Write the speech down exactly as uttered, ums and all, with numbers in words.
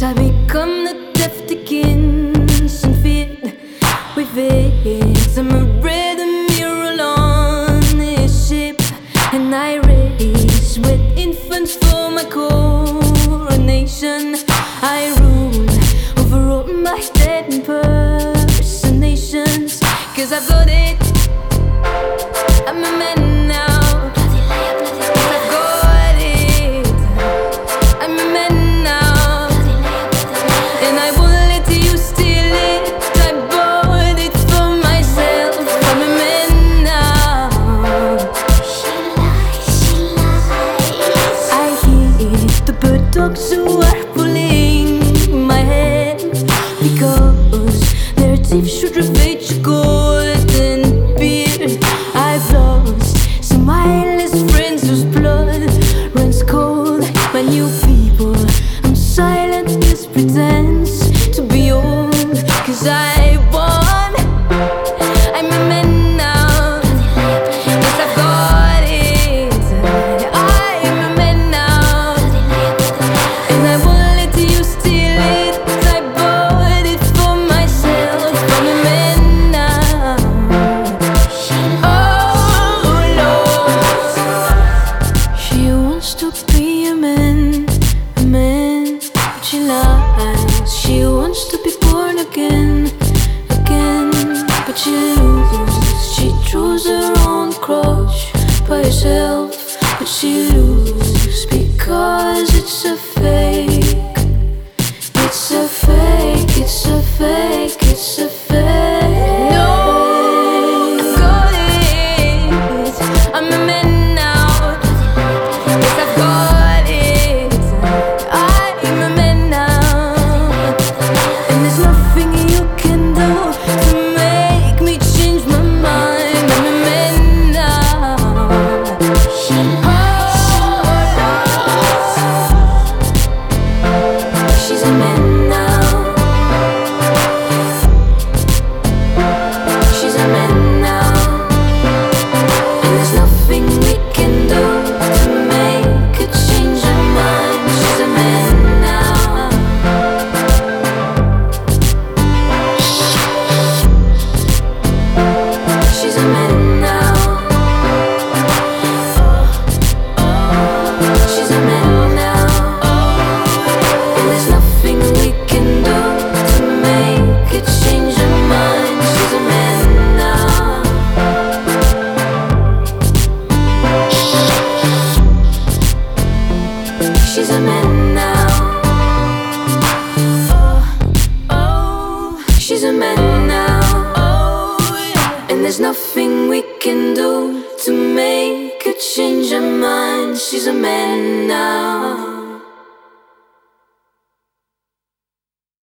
I become the deaf to kins and fear with it. I'm a rhythm mural on this ship, and I race with infants for my coronation. I rule over all my dead impersonations, 'cause I've got it. I'm a man now. I've got it. I'm a man now, and I won't let you steal it. I bought it for myself. I'm a man now. She lies, she lies. I hear the bird dogs who are pulling my hair, because their teeth should ravage your golden beard. I've lost some eyeless friends whose blood runs cold. My new people, I'm silent, this pretense to be old, 'cause I won. I'm a man now. Yes, I've got it. I'm a man now, and I won't let you steal it. I bought it for myself. I'm a man now. Oh Lord, she wants to be a man, a man, but she lies. She wants to be born again, again, but she loses. She chose her own cross by herself, but she loses because it's a fake. It's a fake, it's a fake, it's a fake. No, I've got it. I'm a man now. Yes, I've got it. I'm a man now, and there's nothing you can do to make me change my mind. I'm a man now. She lies. She's a man now. She's a man now, and there's nothing we can do to make her change her mind. She's a man now. She's a man now. She's a man now, and there's nothing we can do to make her change her mind. She's a man now. She's a man now. Oh, oh, she's a man now. Oh, yeah. And there's nothing we can do to make her change her mind. She's a man now.